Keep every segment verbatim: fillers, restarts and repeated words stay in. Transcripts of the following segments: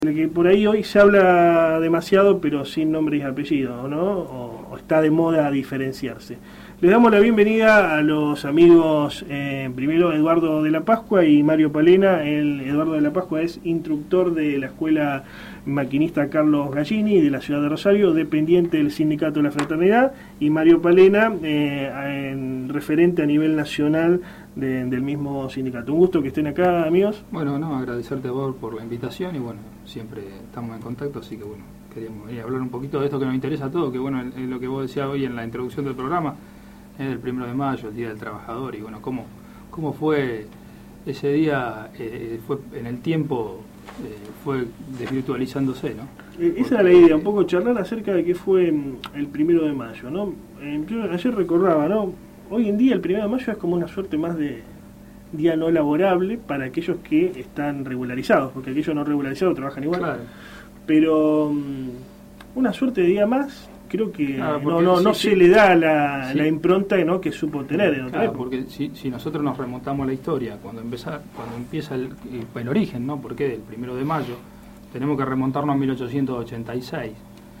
De que por ahí hoy se habla demasiado pero sin nombre y apellido, ¿no? O, o está de moda diferenciarse. Le damos la bienvenida a los amigos, eh, primero Eduardo de la Pascua y Mario Palena. El Eduardo de la Pascua es instructor de la Escuela Maquinista Carlos Gallini de la ciudad de Rosario, dependiente del Sindicato de la Fraternidad, y Mario Palena, eh, en, referente a nivel nacional de, del mismo sindicato. Un gusto que estén acá, amigos. Bueno, no, agradecerte a vos por la invitación y bueno, siempre estamos en contacto, así que bueno, queríamos venir a hablar un poquito de esto que nos interesa a todos, que bueno, es lo que vos decías hoy en la introducción del programa, es el primero de mayo, el Día del Trabajador, y bueno, cómo, cómo fue ese día, eh, fue en el tiempo, eh, fue desvirtualizándose, ¿no? Eh, esa era la idea, un poco charlar acerca de qué fue el primero de mayo, ¿no? Eh, yo ayer recordaba, ¿no? Hoy en día el primero de mayo es como una suerte más de día no laborable para aquellos que están regularizados, porque aquellos no regularizados trabajan igual. Claro. Pero um, una suerte de día más, creo que claro, no no, no sí, se sí. le da la, sí. la impronta, ¿no?, que supo tener en otra claro, época. Porque si, si nosotros nos remontamos a la historia, cuando empieza, cuando empieza el, el origen, ¿no? Porque del primero de mayo, tenemos que remontarnos a mil ochocientos ochenta y seis.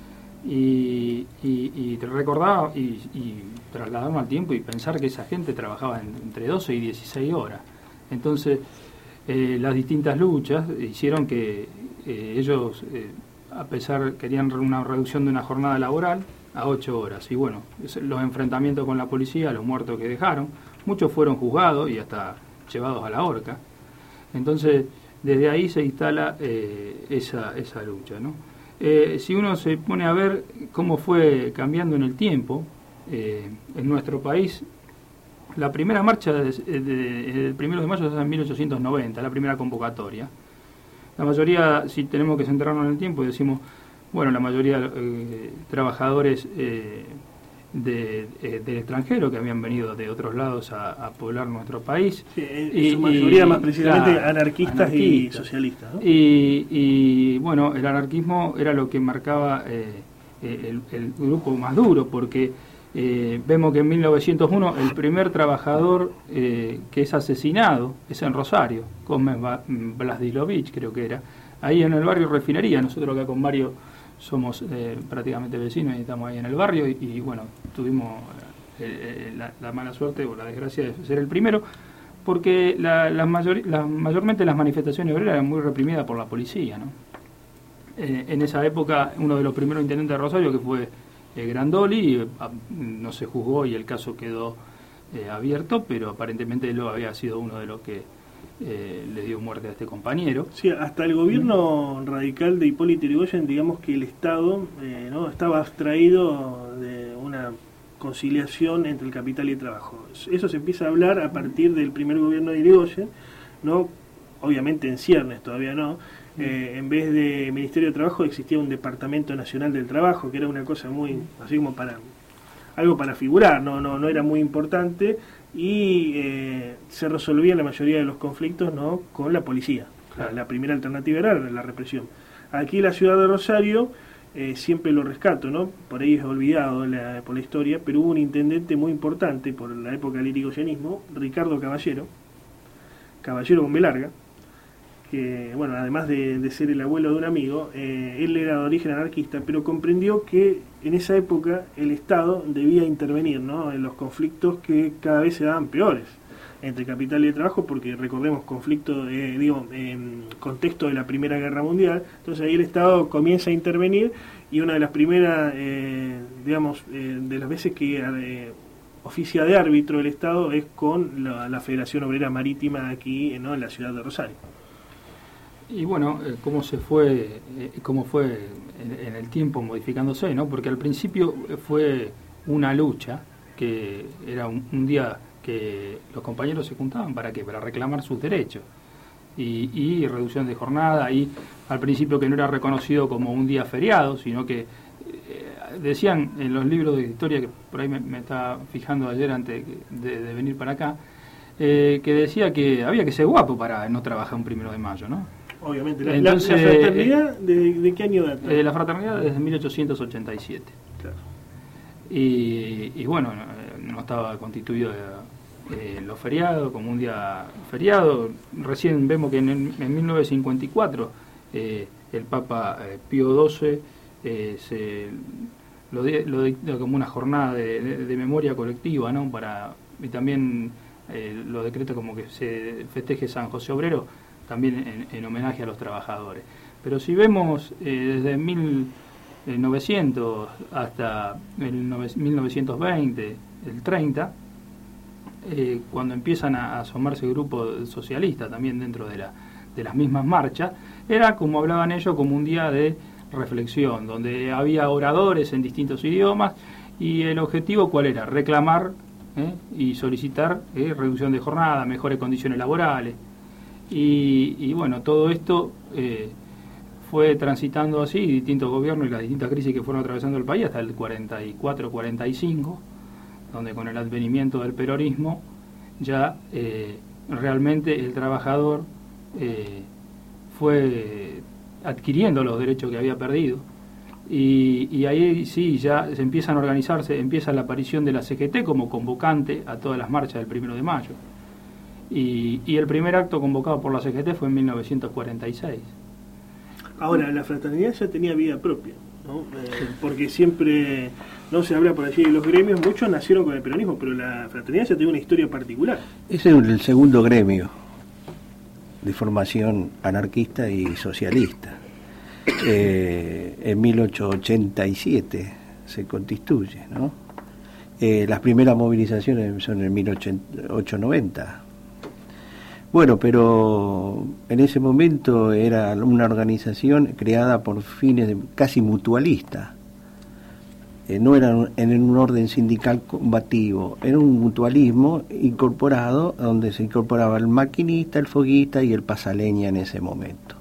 Y, y, y te recordaba y, y trasladarnos al tiempo y pensar que esa gente trabajaba en, entre doce y dieciséis horas. Entonces, eh, las distintas luchas hicieron que eh, ellos, eh, a pesar, querían una reducción de una jornada laboral a ocho horas. Y bueno, los enfrentamientos con la policía, los muertos que dejaron, muchos fueron juzgados y hasta llevados a la horca. Entonces, desde ahí se instala eh, esa, esa lucha, ¿no? Eh, si uno se pone a ver cómo fue cambiando en el tiempo, eh, en nuestro país, la primera marcha del de, de, primero de mayo es en mil ochocientos noventa, la primera convocatoria. La mayoría, si tenemos que centrarnos en el tiempo, decimos, bueno, la mayoría de eh, trabajadores eh, de, eh, del extranjero que habían venido de otros lados a, a poblar nuestro país. Sí, en y, su mayoría y, más precisamente claro, anarquistas, anarquistas y socialistas, ¿no? Y, y bueno, el anarquismo era lo que marcaba eh, el, el grupo más duro, porque eh, vemos que en mil novecientos uno el primer trabajador eh, que es asesinado es en Rosario, Cosme Vlasdilovich creo que era, ahí en el barrio Refinería. Nosotros acá con Mario somos eh, prácticamente vecinos y estamos ahí en el barrio y, y bueno, tuvimos eh, la, la mala suerte o la desgracia de ser el primero, porque la, la mayor, la, mayormente las manifestaciones obreras eran muy reprimidas por la policía, ¿no? Eh, en esa época uno de los primeros intendentes de Rosario, que fue eh, Grandoli, eh, no se juzgó y el caso quedó eh, abierto, pero aparentemente él había sido uno de los que Eh, le dio muerte a este compañero. Sí, hasta el gobierno mm. radical de Hipólito Yrigoyen, digamos que el Estado eh, no estaba abstraído de una conciliación entre el capital y el trabajo. Eso se empieza a hablar a partir del primer gobierno de Yrigoyen, no, obviamente en ciernes todavía no. Eh, en vez de Ministerio de Trabajo existía un Departamento Nacional del Trabajo, que era una cosa muy, así como para algo para figurar, no, no, no era muy importante. Y eh, se resolvían la mayoría de los conflictos, ¿no?, con la policía. Claro. La, la primera alternativa era la represión. Aquí en la ciudad de Rosario, eh, siempre lo rescato, ¿no?, por ahí es olvidado la, por la historia, pero hubo un intendente muy importante por la época del irigoyenismo, Ricardo Caballero, Caballero con B larga, que, bueno, además de, de ser el abuelo de un amigo, eh, él era de origen anarquista, pero comprendió que en esa época el Estado debía intervenir, ¿no?, en los conflictos que cada vez se daban peores entre capital y el trabajo, porque recordemos conflicto, eh, digo, en contexto de la Primera Guerra Mundial. Entonces ahí el Estado comienza a intervenir y una de las primeras, eh, digamos, eh, de las veces que eh, oficia de árbitro el Estado es con la, la Federación Obrera Marítima aquí, ¿no?, en la ciudad de Rosario. Y bueno, eh, cómo se fue, eh, cómo fue en, en el tiempo modificándose, ¿no? Porque al principio fue una lucha, que era un, un día que los compañeros se juntaban para qué, para reclamar sus derechos y, y reducción de jornada, y al principio que no era reconocido como un día feriado, sino que eh, decían en los libros de historia, que por ahí me, me estaba fijando ayer antes de, de venir para acá, eh, que decía que había que ser guapo para no trabajar un primero de mayo, ¿no? Obviamente. La, Entonces, la, la fraternidad, de, ¿de qué año data? Eh, la fraternidad desde mil ochocientos ochenta y siete. Claro. Y, y bueno, no estaba constituido eh, los feriados como un día feriado. Recién vemos que en, en mil novecientos cincuenta y cuatro eh, el Papa eh, Pío doce eh, se lo, de, lo dicta como una jornada de, de, de memoria colectiva, ¿no? Para, y también eh, lo decreta como que se festeje San José Obrero, también en, en homenaje a los trabajadores. Pero si vemos eh, desde mil novecientos hasta el mil novecientos veinte, el treinta, eh, cuando empiezan a asomarse grupos socialistas también dentro de, la, de las mismas marchas, era, como hablaban ellos, como un día de reflexión, donde había oradores en distintos idiomas, y el objetivo ¿cuál era? Reclamar ¿eh? y solicitar ¿eh? reducción de jornada, mejores condiciones laborales, y, y bueno, todo esto eh, fue transitando así, distintos gobiernos y las distintas crisis que fueron atravesando el país hasta el cuarenta y cuatro cuarenta y cinco, donde con el advenimiento del peronismo ya eh, realmente el trabajador eh, fue adquiriendo los derechos que había perdido, y, y ahí sí ya se empiezan a organizarse, empieza la aparición de la C G T como convocante a todas las marchas del primero de mayo, y, y el primer acto convocado por la C G T fue en mil novecientos cuarenta y seis. Ahora, la fraternidad ya tenía vida propia, ¿no? Eh, porque siempre, no se habla por allí de los gremios, muchos nacieron con el peronismo, pero la fraternidad ya tiene una historia particular. Ese es el segundo gremio de formación anarquista y socialista. Eh, en mil ochocientos ochenta y siete se constituye, ¿no? Eh, las primeras movilizaciones son en mil ochocientos noventa. Bueno, pero en ese momento era una organización creada por fines de, casi mutualista. Eh, no era en un orden sindical combativo, era un mutualismo incorporado, donde se incorporaba el maquinista, el foguista y el pasaleña en ese momento.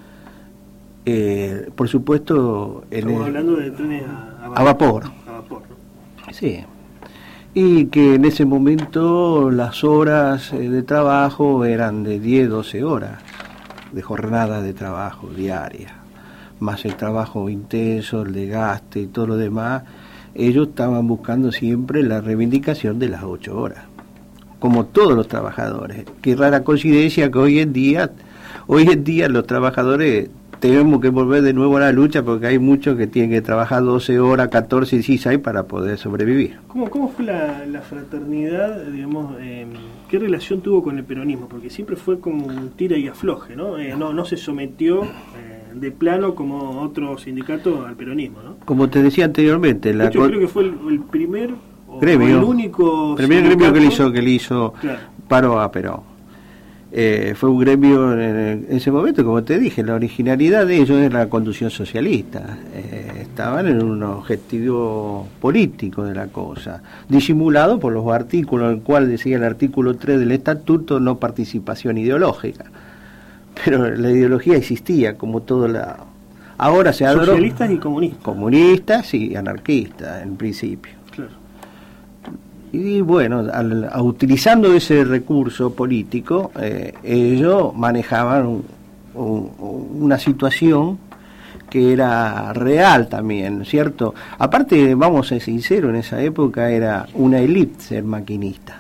Eh, por supuesto... Estamos el, hablando de trenes a, a vapor. A vapor, ¿no? Sí. Y que en ese momento las horas de trabajo eran de diez, doce horas de jornada de trabajo diaria, más el trabajo intenso, el desgaste y todo lo demás. Ellos estaban buscando siempre la reivindicación de las ocho horas, como todos los trabajadores. Qué rara coincidencia que hoy en día, hoy en día los trabajadores tenemos que volver de nuevo a la lucha, porque hay muchos que tienen que trabajar doce horas, catorce, dieciséis para poder sobrevivir. ¿Cómo, cómo fue la, la fraternidad, digamos, eh, qué relación tuvo con el peronismo? Porque siempre fue como un tira y afloje, ¿no? Eh, no, no se sometió eh, de plano como otro sindicato al peronismo, ¿no? Como te decía anteriormente, la yo creo que fue el, el primer, o gremio, el único el primer gremio que le hizo, que le hizo claro. paro a Perón. Eh, fue un gremio en ese momento, como te dije, la originalidad de ellos era la conducción socialista. Eh, estaban en un objetivo político de la cosa, disimulado por los artículos, en el cual decía el artículo tres del estatuto, no participación ideológica. Pero la ideología existía, como todo la... Ahora se adoró... Socialistas y comunistas. Comunistas y anarquistas, en principio. Claro. Y bueno, al, a, utilizando ese recurso político, eh, ellos manejaban un, un, una situación que era real también, ¿cierto? Aparte, vamos a ser sinceros, en esa época era una élite ser maquinista,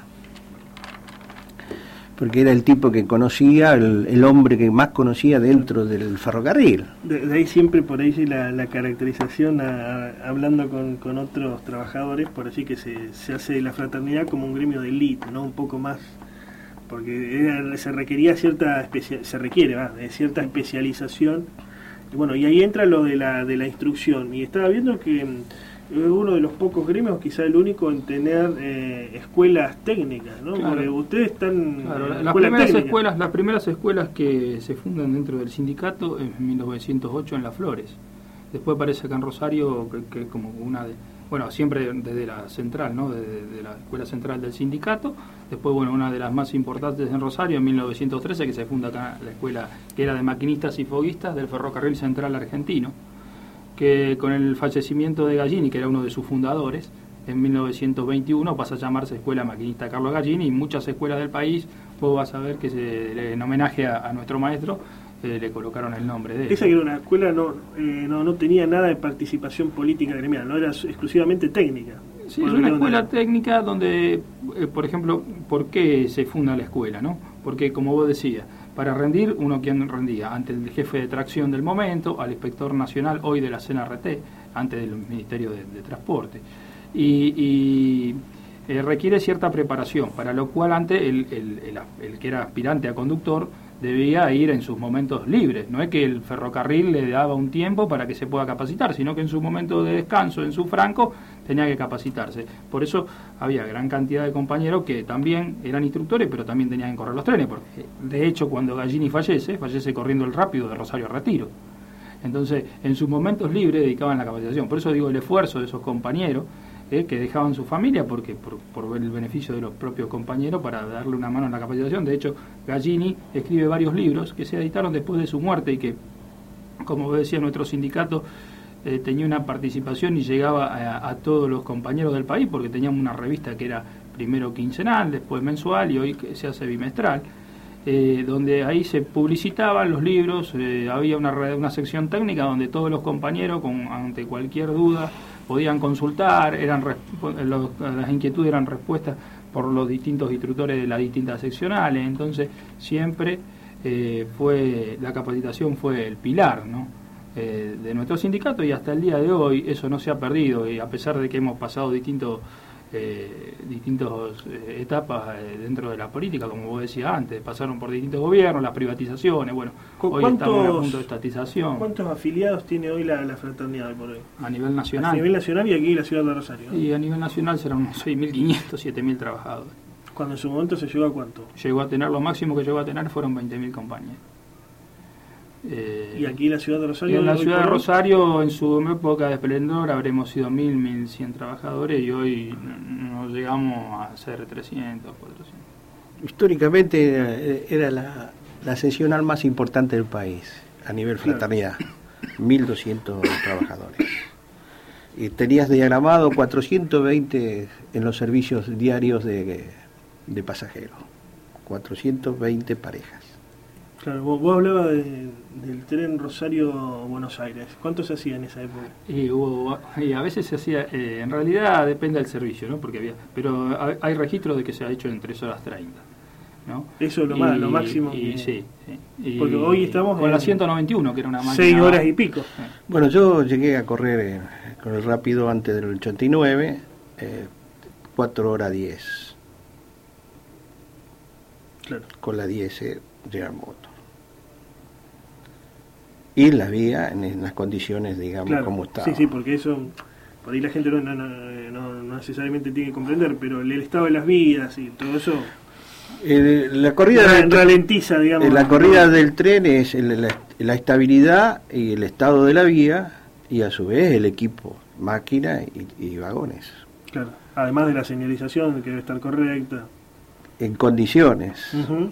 porque era el tipo que conocía, el, el hombre que más conocía dentro del ferrocarril. De, de ahí siempre por ahí la, la caracterización, a, a, hablando con, con otros trabajadores, por así que se, se hace la fraternidad como un gremio de élite, ¿no? Un poco más, porque era, se requería cierta especia, se requiere ¿va? de cierta especialización. Y bueno, y ahí entra lo de la, de la instrucción. Y estaba viendo que es uno de los pocos gremios, quizá el único, en tener eh, escuelas técnicas, ¿no? Claro. Porque ustedes están claro, en las escuela primeras técnica. escuelas las primeras escuelas que se fundan dentro del sindicato en mil novecientos ocho en Las Flores. Después aparece acá en Rosario, que, que como una de, bueno, siempre desde la central, ¿no? Desde de la escuela central del sindicato. Después, bueno, una de las más importantes en Rosario en mil novecientos trece, que se funda acá la escuela que era de maquinistas y foguistas del Ferrocarril Central Argentino, que con el fallecimiento de Gallini, que era uno de sus fundadores, en mil novecientos veintiuno pasa a llamarse Escuela Maquinista Carlos Gallini, y muchas escuelas del país, vos vas a ver que se, en homenaje a, a nuestro maestro, eh, le colocaron el nombre de él. Esa que era una escuela no, eh, no, no tenía nada de participación política gremial, no era exclusivamente técnica. Sí, es una escuela donde... técnica donde, eh, por ejemplo, ¿por qué se funda la escuela, no? Porque, como vos decías, Para rendir, uno quien rendía ante el jefe de tracción del momento, al inspector nacional, hoy de la C N R T, antes del Ministerio de, de Transporte. Y, y eh, requiere cierta preparación, para lo cual antes el, el, el, el que era aspirante a conductor debía ir en sus momentos libres. No es que el ferrocarril le daba un tiempo para que se pueda capacitar, sino que en su momento de descanso, en su franco, tenía que capacitarse. Por eso había gran cantidad de compañeros que también eran instructores, pero también tenían que correr los trenes, porque de hecho cuando Gallini fallece, fallece corriendo el rápido de Rosario a Retiro. Entonces, en sus momentos libres dedicaban la capacitación. Por eso digo el esfuerzo de esos compañeros, Eh, que dejaban su familia porque por, por el beneficio de los propios compañeros para darle una mano en la capacitación. De hecho, Gallini escribe varios libros que se editaron después de su muerte y que, como decía nuestro sindicato, eh, tenía una participación y llegaba a, a todos los compañeros del país, porque teníamos una revista que era primero quincenal, después mensual y hoy se hace bimestral, eh, donde ahí se publicitaban los libros, eh, había una, una sección técnica donde todos los compañeros, con, ante cualquier duda, podían consultar, eran los, las inquietudes eran respuestas por los distintos instructores de las distintas seccionales. Entonces siempre eh, fue la capacitación fue el pilar, ¿no? eh, de nuestro sindicato, y hasta el día de hoy eso no se ha perdido, y a pesar de que hemos pasado distintos eh, distintas eh, etapas eh, dentro de la política, como vos decías antes, pasaron por distintos gobiernos, las privatizaciones, bueno, hoy estamos en a punto de estatización. ¿Cuántos afiliados tiene hoy la, la fraternidad hoy por hoy? A nivel nacional. A nivel nacional y aquí en la ciudad de Rosario, ¿no? Y a nivel nacional serán unos seis mil quinientos, siete mil trabajadores. Cuando en su momento se llegó a cuánto? Llegó a tener, lo máximo que llegó a tener fueron veinte mil compañeros. Eh, ¿Y aquí en la ciudad de Rosario? En la ciudad de Rosario, en su época de esplendor, habremos sido mil, mil cien trabajadores, y hoy nos llegamos a ser trescientos, cuatrocientos. Históricamente era la, la seccional más importante del país, a nivel fraternidad, claro. mil doscientos trabajadores. Y tenías diagramado cuatrocientos veinte en los servicios diarios de, de pasajeros, cuatrocientos veinte parejas. Claro, vos, vos hablabas de, del tren Rosario-Buenos Aires. ¿Cuánto se hacía en esa época? Y, hubo, y a veces se hacía, eh, en realidad depende del servicio, ¿no? Porque había, pero hay registros de que se ha hecho en tres horas treinta, ¿no? Eso es lo, y, más, lo máximo. Y, que... sí, sí. Y, porque hoy estamos con la ciento noventa y uno, que era una máquina. Seis horas y pico. Sí. Bueno, yo llegué a correr eh, con el rápido antes del ochenta y nueve, eh, cuatro horas diez. Claro. Con la diez eh, General Motors. Y la vía en, en las condiciones, digamos, claro, como estaba. Sí, sí, porque eso, por ahí la gente no, no, no, no necesariamente tiene que comprender, pero el, el estado de las vías y todo eso... Eh, la corrida la, del, ralentiza, digamos. Eh, la corrida del tren es el, la, la estabilidad y el estado de la vía, y a su vez el equipo, máquina y, y vagones. Claro, además de la señalización, que debe estar correcta. En condiciones. Uh-huh.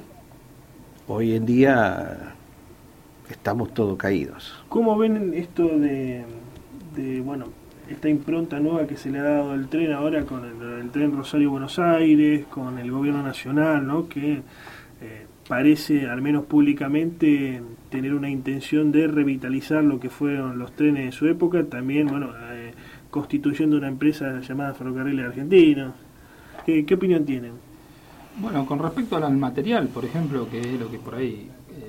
Hoy en día... estamos todos caídos. ¿Cómo ven esto de, de, bueno, esta impronta nueva que se le ha dado al tren ahora con el, el tren Rosario-Buenos Aires, con el gobierno nacional, ¿no? Que eh, parece, al menos públicamente, tener una intención de revitalizar lo que fueron los trenes de su época, también, bueno, eh, constituyendo una empresa llamada Ferrocarriles Argentinos? ¿Qué, qué opinión tienen? Bueno, con respecto al material, por ejemplo, que es lo que por ahí...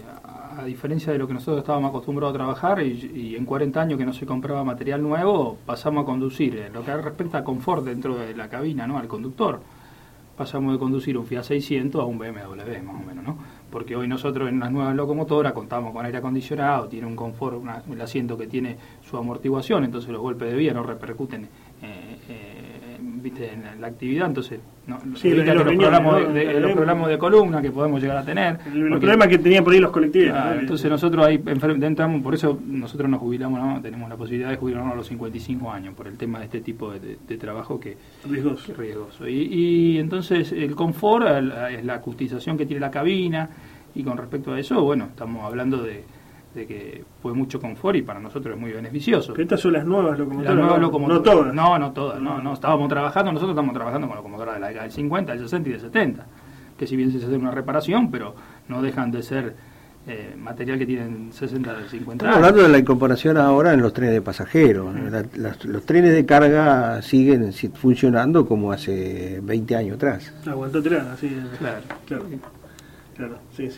a diferencia de lo que nosotros estábamos acostumbrados a trabajar, y, y en cuarenta años que no se compraba material nuevo, pasamos a conducir, en lo que respecta a confort dentro de la cabina, ¿no? Al conductor, pasamos de conducir un Fiat seiscientos a un B M W, más o menos, ¿no? Porque hoy nosotros en las nuevas locomotoras contamos con aire acondicionado, tiene un confort, una, el asiento que tiene su amortiguación, entonces los golpes de vía no repercuten eh, eh, viste, en la actividad, entonces no, sí, evita los, que los, riñones, programas ¿no? de, de, los programas de columna que podemos llegar a tener. El, el problema que tenían por ahí los colectivos. Ah, entonces nosotros ahí entramos, por eso nosotros nos jubilamos, ¿no? Tenemos la posibilidad de jubilarnos a los cincuenta y cinco años, por el tema de este tipo de, de, de trabajo que riesgoso. Que es riesgoso. Y, y entonces el confort es la acustización que tiene la cabina, y con respecto a eso, bueno, estamos hablando de de que fue mucho confort y para nosotros es muy beneficioso. Pero estas son las nuevas locomotoras. Las nuevas no, locomotoras. No todas. No, no todas. No, no, estábamos trabajando, nosotros estamos trabajando con locomotoras de la década del cincuenta, del sesenta y del setenta, que si bien se hace una reparación, pero no dejan de ser eh, material que tienen sesenta, cincuenta años. Estamos hablando de la incorporación ahora en los trenes de pasajeros. Uh-huh. La, las, los trenes de carga siguen funcionando como hace veinte años atrás. Aguantó atrás, así. Claro. Claro, claro, sí, sí.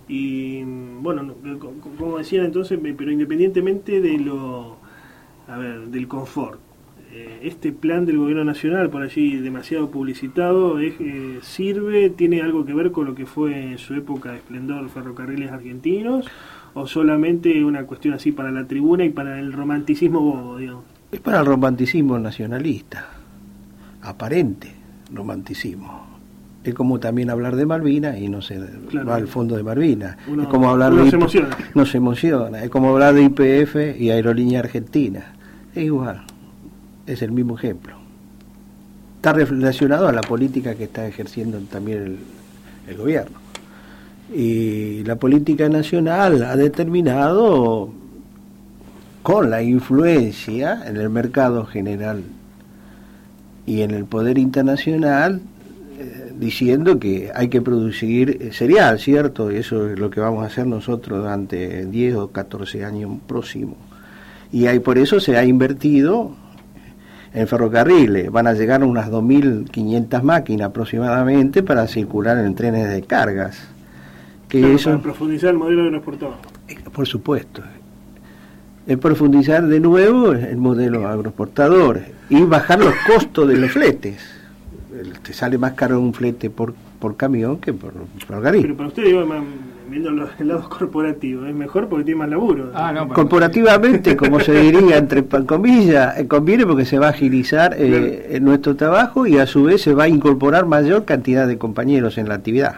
Y bueno, como decían entonces, pero independientemente de lo, a ver, del confort, eh, este plan del gobierno nacional, por allí demasiado publicitado, es, eh, sirve, tiene algo que ver con lo que fue en su época de esplendor Ferrocarriles Argentinos, o solamente una cuestión así para la tribuna y para el romanticismo bobo, digamos. Es para el romanticismo nacionalista, aparente romanticismo. Es como también hablar de Malvinas y no se claro, va al fondo de Malvinas. Uno, es como hablar uno de se emociona. No se emociona. Es como hablar de Y P F y Aerolínea Argentina. Es igual. Es el mismo ejemplo. Está relacionado a la política que está ejerciendo también el, el gobierno. Y la política nacional ha determinado, con la influencia en el mercado general y en el poder internacional, diciendo que hay que producir cereal, ¿cierto? Y eso es lo que vamos a hacer nosotros durante diez o catorce años próximos. Y hay, por eso se ha invertido en ferrocarriles. Van a llegar unas dos mil quinientas máquinas aproximadamente para circular en trenes de cargas. Que claro, eso, para profundizar el modelo de los portadores. Por supuesto. Es profundizar de nuevo el modelo agroexportador y bajar los costos de los fletes. Te sale más caro un flete por por camión que por ferrocarril. Pero para usted, digo, viendo los lados corporativos, es mejor porque tiene más laburo. Ah, no, corporativamente, como se diría entre comillas, eh, conviene porque se va a agilizar eh, claro. nuestro trabajo y a su vez se va a incorporar mayor cantidad de compañeros en la actividad.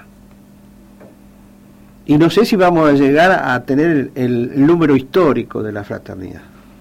Y no sé si vamos a llegar a tener el, el número histórico de la fraternidad.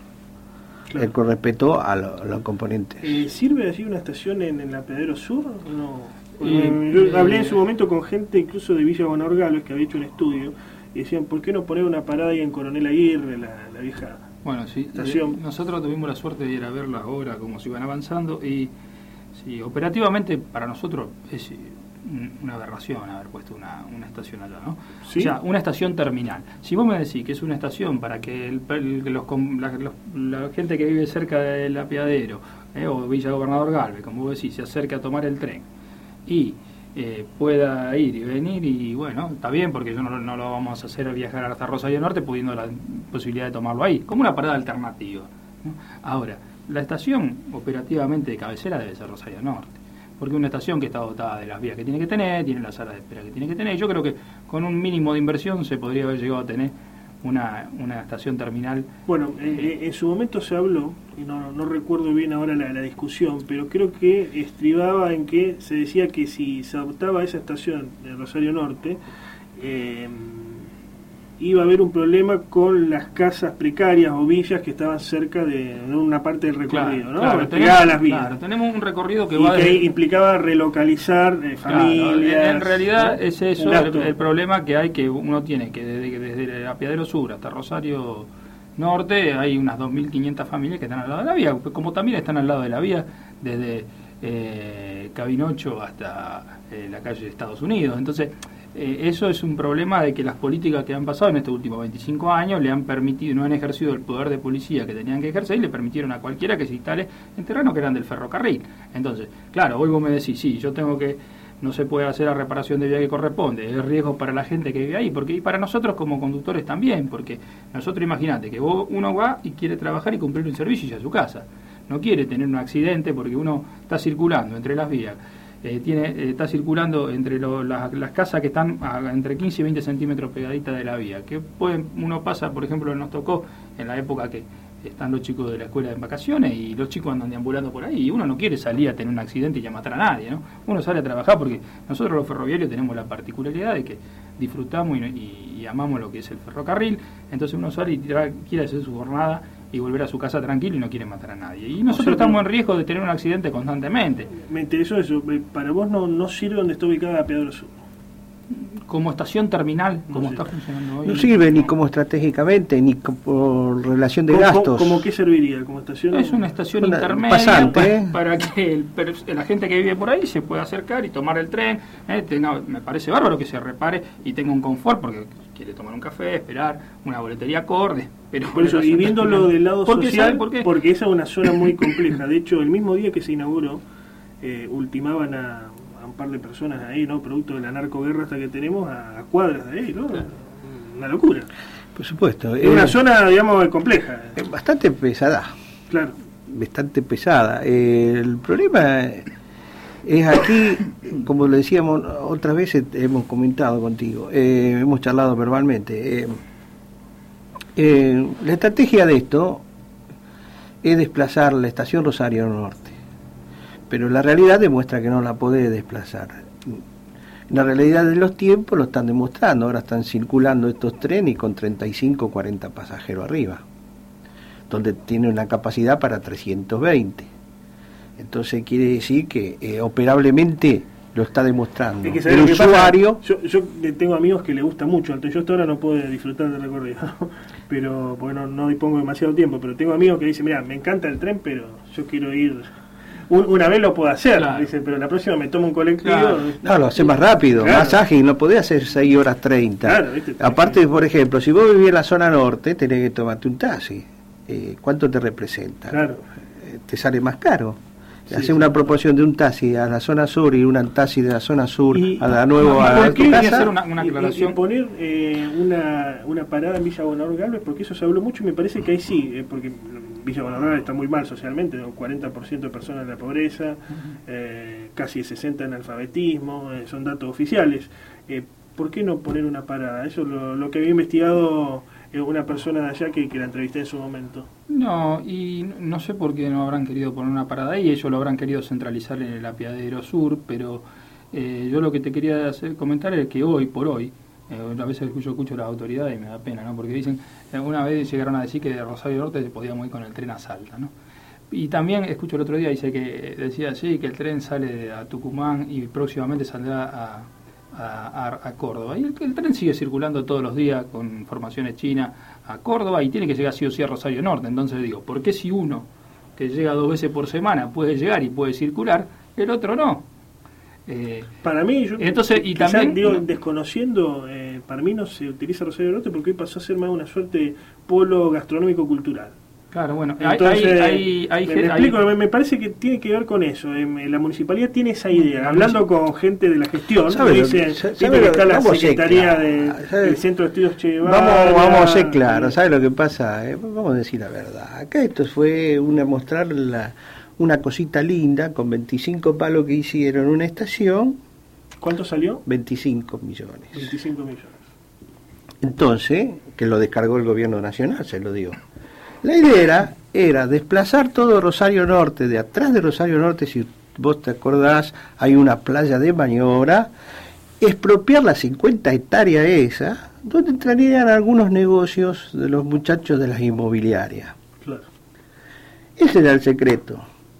Claro. Con respecto a, lo, a los componentes. Eh, ¿Sirve allí una estación en, en la Apeadero Sur? No. Eh, Yo eh, hablé en su momento con gente incluso de Villa Bonorgales que había hecho un estudio y decían, ¿por qué no poner una parada ahí en Coronel Aguirre, la, la vieja bueno, sí, estación? Eh, nosotros tuvimos la suerte de ir a ver las obras, cómo se iban avanzando y sí, operativamente para nosotros es una aberración haber puesto una, una estación allá, ¿no? ¿Sí? O sea, una estación terminal. Si vos me decís que es una estación para que el, el, los, la, los, la gente que vive cerca del apeadero eh, o Villa Gobernador Galvez, como vos decís, se acerque a tomar el tren y eh, pueda ir y venir y bueno, está bien porque yo no, no lo vamos a hacer viajar hasta Rosario Norte pudiendo la posibilidad de tomarlo ahí, como una parada alternativa, ¿no? Ahora, la estación operativamente de cabecera debe ser Rosario Norte, porque una estación que está dotada de las vías que tiene que tener, tiene la sala de espera que tiene que tener. Yo creo que con un mínimo de inversión se podría haber llegado a tener una, una estación terminal. Bueno, eh, en su momento se habló, y no, no recuerdo bien ahora la, la discusión, pero creo que estribaba en que se decía que si se adoptaba esa estación de Rosario Norte, eh, iba a haber un problema con las casas precarias o villas que estaban cerca de, de una parte del recorrido, claro, ¿no? Claro, tenemos, a las vías. Claro, tenemos un recorrido que y va que de... implicaba relocalizar eh, familias. Claro, en realidad, ¿no? Es eso el, el el problema que hay, que uno tiene que desde, desde el Apeadero Sur hasta Rosario Norte hay unas dos mil quinientas familias que están al lado de la vía, como también están al lado de la vía desde eh, Cabinocho hasta eh, la calle de Estados Unidos. Entonces, Eh, eso es un problema de que las políticas que han pasado en estos últimos veinticinco años le han permitido, no han ejercido el poder de policía que tenían que ejercer y le permitieron a cualquiera que se instale en terrenos que eran del ferrocarril. Entonces, claro, hoy vos me decís, sí, yo tengo que, no se puede hacer la reparación de vía que corresponde, es riesgo para la gente que vive ahí, porque y para nosotros como conductores también, porque nosotros imagínate que vos, uno va y quiere trabajar y cumplir un servicio y a su casa, no quiere tener un accidente porque uno está circulando entre las vías. Eh, tiene, eh, está circulando entre lo, las, las casas que están a, entre quince y veinte centímetros pegaditas de la vía, que pueden, uno pasa, por ejemplo, nos tocó en la época que están los chicos de la escuela en vacaciones y los chicos andan deambulando por ahí y uno no quiere salir a tener un accidente y a matar a nadie, ¿no? Uno sale a trabajar porque nosotros los ferroviarios tenemos la particularidad de que disfrutamos y, y, y amamos lo que es el ferrocarril, entonces uno sale y tira, quiere hacer su jornada y volver a su casa tranquilo y no quiere matar a nadie. Y nosotros o sea, estamos en riesgo de tener un accidente constantemente. Me interesó eso. Para vos no, no sirve donde está ubicada la Apeadero Sur. Como estación terminal, no como sé. está funcionando hoy. No sirve ni como estratégicamente, ni por relación de ¿Cómo, gastos. ¿Cómo qué serviría? ¿Como estación? Es una estación una, intermedia pasante, para, ¿eh? para que el, la gente que vive por ahí se pueda acercar y tomar el tren. Eh, tenga, me parece bárbaro que se repare y tenga un confort, porque quiere tomar un café, esperar una boletería acorde. Pero por eso, y viéndolo del lado ¿Por qué, social, por qué? Porque esa es una zona muy compleja. De hecho, el mismo día que se inauguró, eh, ultimaban a, a un par de personas ahí, ¿no? Producto de la narcoguerra hasta que tenemos, a, a cuadras de ahí, ¿no? Claro. una locura. Por supuesto. Es eh, una zona, digamos, compleja. Es bastante pesada. Claro. Bastante pesada. Eh, el problema es aquí, como le decíamos otras veces, hemos comentado contigo, eh, hemos charlado verbalmente. Eh, eh, la estrategia de esto es desplazar la estación Rosario Norte, pero la realidad demuestra que no la puede desplazar. La realidad de los tiempos lo están demostrando. Ahora están circulando estos trenes con treinta y cinco, cuarenta pasajeros arriba, donde tiene una capacidad para trescientos veinte. Entonces quiere decir que eh, operablemente lo está demostrando. Es que el usuario... Yo, yo tengo amigos que les gusta mucho, entonces yo hasta ahora no puedo disfrutar del recorrido, pero bueno, no dispongo demasiado tiempo, pero tengo amigos que dicen, mira, me encanta el tren, pero yo quiero ir... Una vez lo puedo hacer, claro. Dicen, pero la próxima me tomo un colectivo. Claro. No, lo hace más rápido, claro. Más ágil, no podés hacer seis horas treinta. Claro, ¿viste? Aparte, por ejemplo, si vos vivís en la zona norte, tenés que tomarte un taxi. Eh, ¿Cuánto te representa? Claro. Eh, te sale más caro. Sí, hacer sí, una sí. proporción de un taxi a la zona sur y un taxi de la zona sur y, a la nueva no, a tu casa. Hacer una, una aclaración. Y, y poner eh, una, una parada en Villa Bonador Galvez, porque eso se habló mucho y me parece que ahí sí, eh, porque Villa Bonador está muy mal socialmente, un cuarenta por ciento de personas en la pobreza, uh-huh. eh, casi el sesenta por ciento en alfabetismo, eh, son datos oficiales. Eh, ¿Por qué no poner una parada? Eso es lo, lo que había investigado eh, una persona de allá que, que la entrevisté en su momento. No, y no sé por qué no habrán querido poner una parada ahí, ellos lo habrán querido centralizar en el apiadero sur, pero eh, yo lo que te quería hacer comentar es que hoy por hoy, eh, a veces yo escucho a las autoridades y me da pena, ¿no? Porque dicen, eh, una vez llegaron a decir que de Rosario Norte se podíamos ir con el tren a Salta, ¿no? Y también escucho el otro día, dice que decía sí, que el tren sale a Tucumán y próximamente saldrá a, a, a, a Córdoba. Y el, el tren sigue circulando todos los días con formaciones chinas a Córdoba y tiene que llegar sí o sí a Rosario Norte. Entonces digo, ¿por qué si uno que llega dos veces por semana puede llegar y puede circular, el otro no? Eh, para mí, yo entonces, y también digo, desconociendo, eh, para mí no se utiliza Rosario Norte porque hoy pasó a ser más una suerte de polo gastronómico cultural. Claro, bueno, entonces, hay, hay, hay, me, hay, me explico, hay, me, me parece que tiene que ver con eso. Eh, la municipalidad tiene esa idea. Hablando con gente de la gestión, ¿sabe lo dice, que, sabe dice lo, que está la Secretaría claro, de, del Centro de Estudios Che Guevara. Vamos, vamos a ser claros, ¿sabe lo que pasa? Eh, vamos a decir la verdad. Acá esto fue una mostrar la, una cosita linda con veinticinco palos que hicieron una estación. ¿Cuánto salió? veinticinco millones. veinticinco millones. Entonces, que lo descargó el gobierno nacional, se lo dio. La idea era, era desplazar todo Rosario Norte, de atrás de Rosario Norte, si vos te acordás, hay una playa de maniobra, expropiar las cincuenta hectáreas esas, donde entrarían algunos negocios de los muchachos de las inmobiliarias. Claro. Ese era el secreto.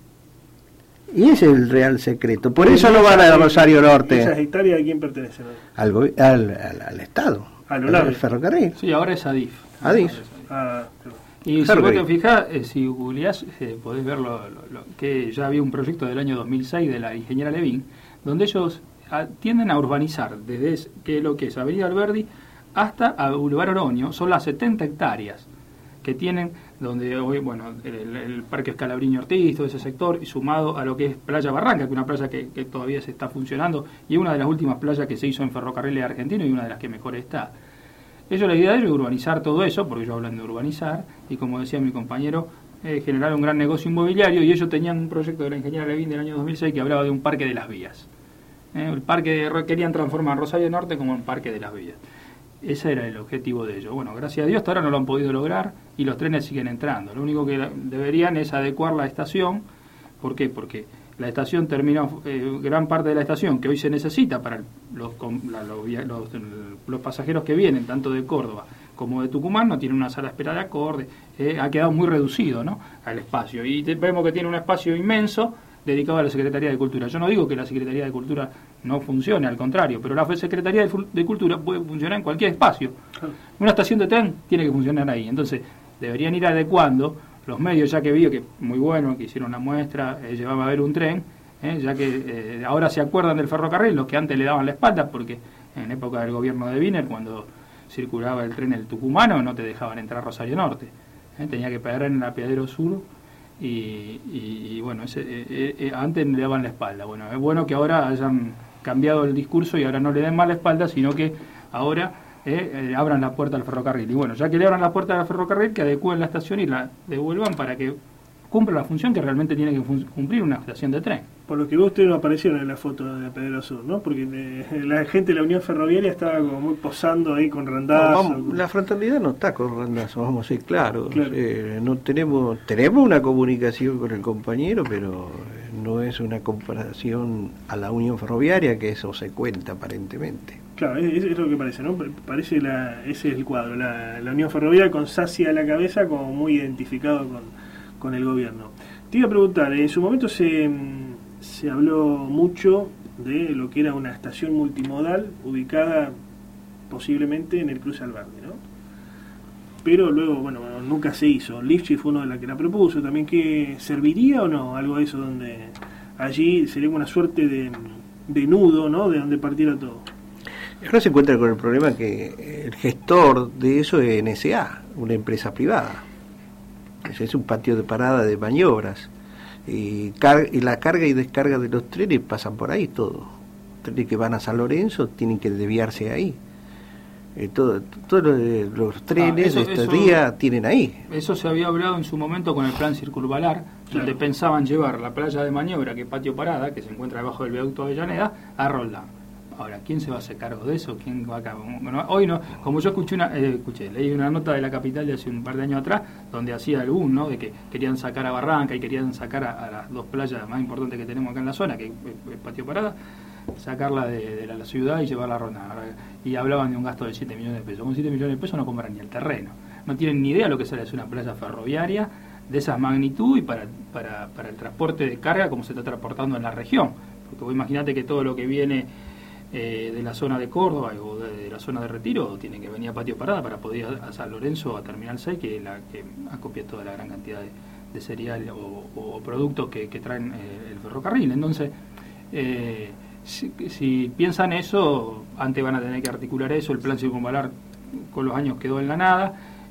Y ese es el real secreto. Por eso no van a Rosario Norte. ¿Esas hectáreas a quién pertenecen? Al, al, al, al Estado. A lo largo. Al ferrocarril. Sí, ahora es Adif. Adif. Ah, claro. Y si vos te fijás, eh, si googleás, eh, podés ver lo, lo, lo, que ya había un proyecto del año dos mil seis de la ingeniera Levin, donde ellos a, tienden a urbanizar desde que lo que es Avenida Alberdi hasta a Boulevard Oroño, son las setenta hectáreas que tienen, donde hoy, bueno, el, el Parque Escalabriño Ortiz, todo ese sector, y sumado a lo que es Playa Barranca, que es una playa que, que todavía se está funcionando, y una de las últimas playas que se hizo en ferrocarriles argentinos y una de las que mejor está. Ellos, la idea de ellos es urbanizar todo eso, porque ellos hablan de urbanizar, y como decía mi compañero, eh, generar un gran negocio inmobiliario, y ellos tenían un proyecto de la ingeniera Levin del año dos mil seis que hablaba de un parque de las vías. Eh, el parque de, querían transformar Rosario Norte como un parque de las vías. Ese era el objetivo de ellos. Bueno, gracias a Dios hasta ahora no lo han podido lograr y los trenes siguen entrando. Lo único que deberían es adecuar la estación. ¿Por qué? Porque la estación termina, eh, gran parte de la estación que hoy se necesita para los, la, los, los, los pasajeros que vienen, tanto de Córdoba como de Tucumán, no tiene una sala de espera de acorde, eh, ha quedado muy reducido, ¿no?, al espacio. Y te, vemos que tiene un espacio inmenso dedicado a la Secretaría de Cultura. Yo no digo que la Secretaría de Cultura no funcione, al contrario, pero la Secretaría de, de Cultura puede funcionar en cualquier espacio. Una estación de tren tiene que funcionar ahí. Entonces, deberían ir adecuando los medios, ya que vi que muy bueno, que hicieron una muestra, eh, llevaba a ver un tren, eh, ya que eh, ahora se acuerdan del ferrocarril, los que antes le daban la espalda, porque en época del gobierno de Wiener, cuando circulaba el tren el tucumano, no te dejaban entrar a Rosario Norte. Eh, tenía que pegar en el apiadero sur. Y, y, y bueno, ese, eh, eh, antes le daban la espalda. Bueno, es bueno que ahora hayan cambiado el discurso y ahora no le den más la espalda, sino que ahora eh, eh, abran la puerta al ferrocarril. Y bueno, ya que le abran la puerta al ferrocarril, que adecúen la estación y la devuelvan para que cumpla la función que realmente tiene que cumplir una estación de tren. Por lo que vos, ustedes no aparecieron en la foto de Pedro Sur, ¿no? Porque eh, la gente de la Unión Ferroviaria estaba como muy posando ahí con randazo. No, vamos, la fraternidad no está con randazo, vamos a ser claros. Claro. Eh, no tenemos, tenemos una comunicación con el compañero, pero no es una comparación a la Unión Ferroviaria, que eso se cuenta aparentemente. Claro, es, es lo que parece, ¿no? Parece la, ese es el cuadro, la, la Unión Ferroviaria con Sacia a la cabeza, como muy identificado con, con el gobierno. Te iba a preguntar, en su momento se, se habló mucho de lo que era una estación multimodal ubicada posiblemente en el cruce Alberdi, ¿no? Pero luego, bueno, nunca se hizo. Lifshitz fue uno de los que la propuso también. ¿Que serviría o no algo de eso donde allí sería una suerte de, de nudo, ¿no? De donde partiera todo. Ahora se encuentra con el problema que el gestor de eso es N S A, una empresa privada. Es un patio de parada de maniobras. Y, car y la carga y descarga de los trenes pasan por ahí todo. Trenes que van a San Lorenzo tienen que desviarse ahí. Eh, todo, todos los trenes ah, eso, de estos días tienen ahí. Eso se había hablado en su momento con el plan circunvalar, claro, donde pensaban llevar la playa de maniobra, que es patio parada, que se encuentra debajo del viaducto de Avellaneda, a Roldán. Ahora, ¿quién se va a hacer cargo de eso? ¿Quién va a bueno, hoy no, como yo escuché una, eh, escuché, leí una nota de La Capital de hace un par de años atrás, donde hacía algún, ¿no? De que querían sacar a Barranca y querían sacar a, a las dos playas más importantes que tenemos acá en la zona, que es el patio parada, sacarla de, de la, la ciudad y llevarla a Ronda. Y hablaban de un gasto de siete millones de pesos. Con siete millones de pesos no compran ni el terreno. No tienen ni idea lo que sale es una playa ferroviaria de esa magnitud y para, para, para el transporte de carga como se está transportando en la región. Porque vos imaginate que todo lo que viene eh, de la zona de Córdoba o de, de la zona de Retiro tiene que venir a Patio Parada para poder ir a San Lorenzo, a Terminal seis, que es la que acopia toda la gran cantidad de, de cereal o, o productos que, que traen eh, el ferrocarril. Entonces, eh, Si, si piensan eso, antes van a tener que articular eso. El plan circunvalar con los años quedó en la nada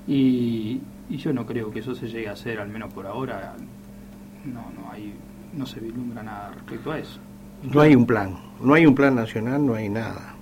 y, y yo no creo que eso se llegue a hacer, al menos por ahora. No, no hay, no se vislumbra nada respecto a eso. No hay un plan, no hay un plan nacional, no hay nada.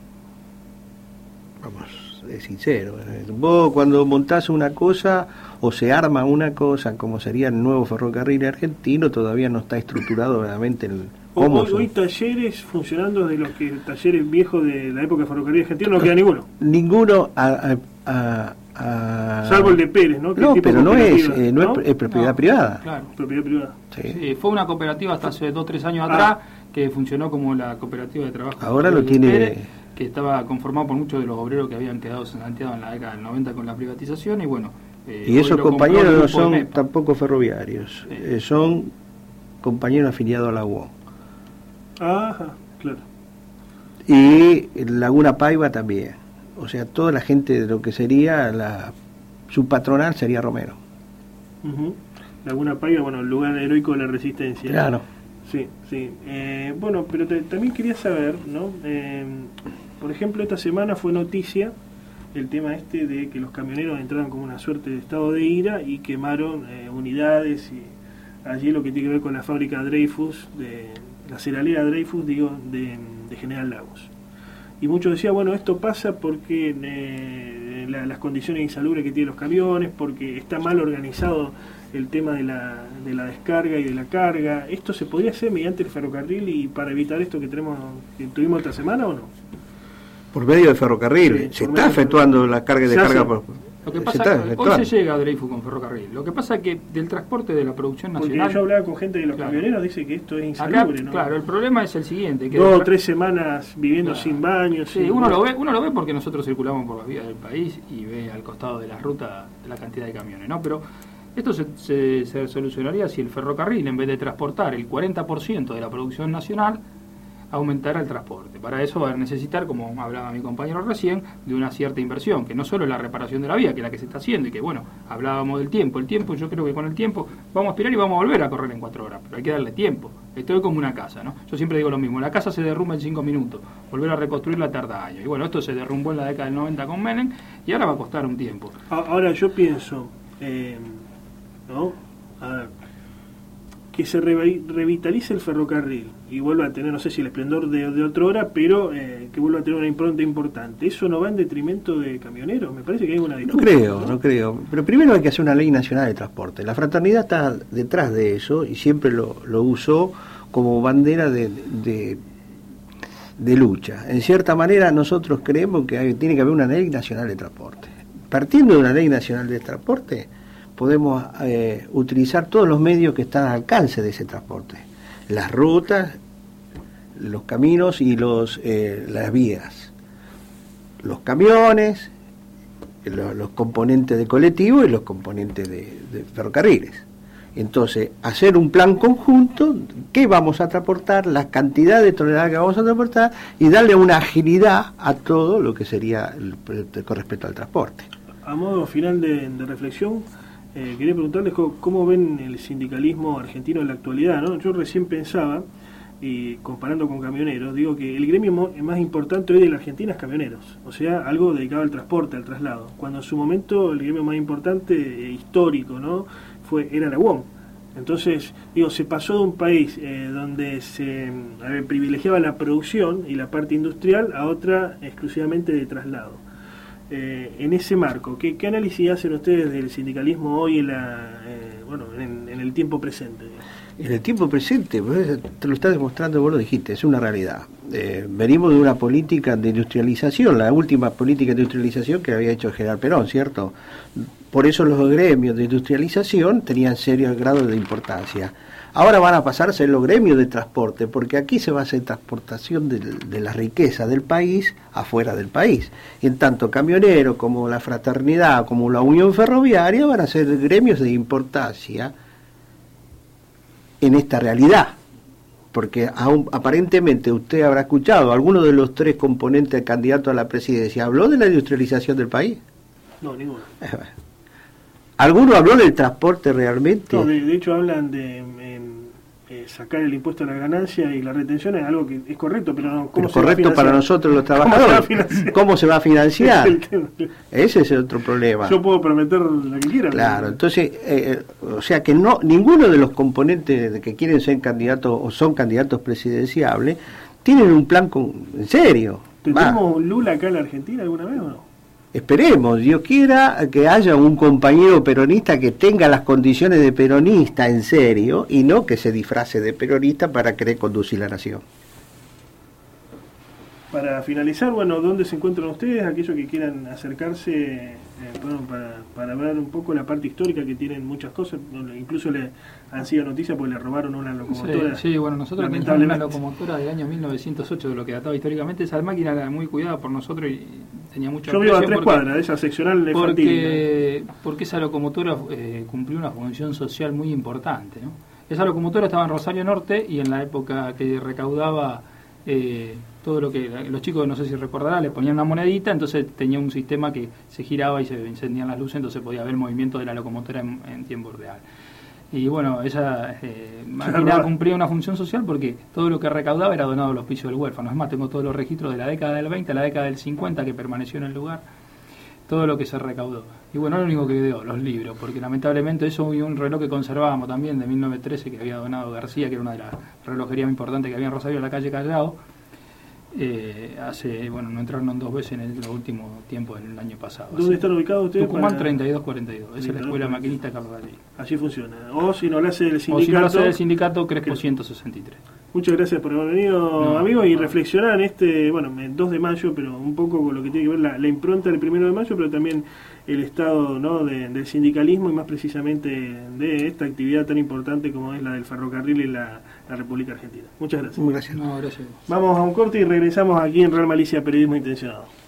Vamos, es sincero. Vos cuando montás una cosa o se arma una cosa como sería el nuevo ferrocarril argentino, todavía no está estructurado realmente el Hoy, hoy talleres funcionando de los que talleres viejos de la época de ferrocarril argentino no queda ninguno. Ninguno, a, a, a, salvo el de Pérez, ¿no? No, pero no es, eh, no, ¿no? Es, es propiedad no, privada. Claro, propiedad privada. Sí. Sí, fue una cooperativa hasta hace dos o tres años ah. atrás que funcionó como la cooperativa de trabajo. Ahora lo tiene. Pérez, que estaba conformado por muchos de los obreros que habían quedado santeados en la década del noventa con la privatización y bueno. Eh, y esos compañeros no son tampoco ferroviarios, sí. eh, son compañeros afiliados a la U O. Ajá, claro. Y Laguna Paiva también. O sea, toda la gente de lo que sería la su patronal sería Romero. Uh-huh. Laguna Paiva, bueno, el lugar heroico de la resistencia. Claro. Sí, sí. Eh, bueno, pero te, también quería saber, ¿no? Eh, por ejemplo, esta semana fue noticia el tema este de que los camioneros entraron como una suerte de estado de ira y quemaron eh, unidades y allí lo que tiene que ver con la fábrica Dreyfus de la cerealera Dreyfus, digo, de, de General Lagos. Y muchos decían, bueno, esto pasa porque eh, la, las condiciones insalubres que tienen los camiones, porque está mal organizado el tema de la, de la descarga y de la carga. ¿Esto se podría hacer mediante el ferrocarril y para evitar esto que tenemos que tuvimos esta semana o no? Por medio del ferrocarril. Sí, se está efectuando la carga y descarga por... Lo que pasa es que hoy se llega a Dreyfus con ferrocarril. Lo que pasa es que del transporte de la producción nacional... Porque yo hablaba con gente de los claro. camioneros, dice que esto es insalubre, Acá, ¿no? Claro, el problema es el siguiente. Que Dos o tres semanas viviendo claro. sin baños. Sí, uno lo ve uno lo ve porque nosotros circulamos por las vías del país y ve al costado de la ruta la cantidad de camiones, ¿no? Pero esto se, se, se solucionaría si el ferrocarril, en vez de transportar el cuarenta por ciento de la producción nacional, aumentar el transporte. Para eso va a necesitar, como hablaba mi compañero recién, de una cierta inversión, que no solo es la reparación de la vía, que es la que se está haciendo, y que bueno, hablábamos del tiempo. El tiempo, yo creo que con el tiempo vamos a aspirar y vamos a volver a correr en cuatro horas, pero hay que darle tiempo. Esto es como una casa, ¿no? Yo siempre digo lo mismo, la casa se derrumba en cinco minutos, volver a reconstruirla tarda años. Y bueno, esto se derrumbó en la década del noventa con Menem, y ahora va a costar un tiempo. Ahora yo pienso, eh, ¿no? A ver, que se re revitalice el ferrocarril y vuelva a tener, no sé si el esplendor de, de otra hora, pero eh, que vuelva a tener una impronta importante. ¿Eso no va en detrimento de camioneros? Me parece que hay una disputa. No creo, ¿no? no creo. Pero primero hay que hacer una ley nacional de transporte. La fraternidad está detrás de eso y siempre lo, lo usó como bandera de, de, de lucha. En cierta manera nosotros creemos que hay, tiene que haber una ley nacional de transporte. Partiendo de una ley nacional de transporte, podemos eh, utilizar todos los medios que están al alcance de ese transporte, las rutas, los caminos y los eh, las vías, los camiones, los, los componentes de colectivo y los componentes de, de ferrocarriles. Entonces, hacer un plan conjunto, qué vamos a transportar, la cantidad de toneladas que vamos a transportar y darle una agilidad a todo lo que sería el, el, con respecto al transporte. A modo final de, de reflexión, Eh, quería preguntarles cómo, cómo ven el sindicalismo argentino en la actualidad, ¿no? Yo recién pensaba, y comparando con camioneros, digo que el gremio mo más importante hoy de la Argentina es camioneros, o sea, algo dedicado al transporte, al traslado, cuando en su momento el gremio más importante, eh, histórico, ¿no? Fue, era la U O M. Entonces, digo, se pasó de un país eh, donde se eh, privilegiaba la producción y la parte industrial a otra exclusivamente de traslado. Eh, en ese marco, ¿qué, ¿qué análisis hacen ustedes del sindicalismo hoy en, la, eh, bueno, en, en el tiempo presente? En el tiempo presente, pues, te lo está demostrando, vos lo dijiste, es una realidad. Eh, venimos de una política de industrialización, la última política de industrialización que había hecho el general Perón, ¿cierto? Por eso los gremios de industrialización tenían serios grados de importancia. Ahora van a pasar a ser los gremios de transporte, porque aquí se va a hacer transportación de, de la riqueza del país afuera del país. Y en tanto camioneros como la fraternidad, como la Unión Ferroviaria, van a ser gremios de importancia en esta realidad. Porque aún, aparentemente usted habrá escuchado, alguno de los tres componentes del candidato a la presidencia habló de la industrialización del país. No, ninguno. ¿Alguno habló del transporte realmente? No, de, de hecho hablan de eh, eh, sacar el impuesto a la ganancia y la retención, es algo que es correcto, pero no, ¿cómo pero se correcto va a para nosotros los trabajadores. ¿Cómo se va a financiar? Ese es el otro problema. Yo puedo prometer lo que quiera. Claro, pero... entonces, eh, o sea que no ninguno de los componentes de que quieren ser candidatos o son candidatos presidenciables tienen un plan con, en serio. ¿Tenemos Lula acá en la Argentina alguna vez o no? Esperemos, Dios quiera que haya un compañero peronista que tenga las condiciones de peronista en serio y no que se disfrace de peronista para querer conducir la nación. Para finalizar, bueno, ¿dónde se encuentran ustedes? Aquellos que quieran acercarse, eh, bueno, para, para ver un poco la parte histórica, que tienen muchas cosas, incluso le han sido noticias porque le robaron una locomotora. Sí, sí, bueno, nosotros teníamos una locomotora del año mil novecientos ocho, de lo que databa históricamente. Esa máquina era muy cuidada por nosotros y tenía mucho Yo vivo a tres cuadras, esa seccional de porque, porque esa locomotora eh, cumplió una función social muy importante, ¿no? Esa locomotora estaba en Rosario Norte y en la época que recaudaba eh, todo lo que los chicos, no sé si recordarán, le ponían una monedita, entonces tenía un sistema que se giraba y se encendían las luces, entonces podía ver el movimiento de la locomotora en, en tiempo real. Y bueno, esa eh, máquina cumplía una función social porque todo lo que recaudaba era donado al hospicio del huérfano. Es más, tengo todos los registros de la década del veinte a la década del cincuenta que permaneció en el lugar, todo lo que se recaudó. Y bueno, lo único que quedó, los libros, porque lamentablemente eso y un reloj que conservábamos también de mil novecientos trece que había donado García, que era una de las relojerías más importantes que había en Rosario, en la calle Callao. Eh, hace, bueno, no entraron dos veces en el, los últimos tiempos del año pasado. ¿Dónde así, están ubicados ustedes? Tucumán para... treinta y dos cuarenta y dos, esa es la escuela cuarenta y dos. maquinista Carlos Gallí. Así funciona. O si no lo hace el sindicato. O si no lo hace el sindicato, Crespo ciento sesenta y tres. Muchas gracias por haber venido, no, amigos, y no. reflexionar en este, bueno, el dos de mayo, pero un poco con lo que tiene que ver la, la impronta del primero de mayo, pero también el estado, ¿no?, de, del sindicalismo y más precisamente de esta actividad tan importante como es la del ferrocarril en la, la República Argentina. Muchas gracias. Muy gracias. No, gracias. Vamos a un corte y regresamos aquí en Real Malicia Periodismo Intencionado.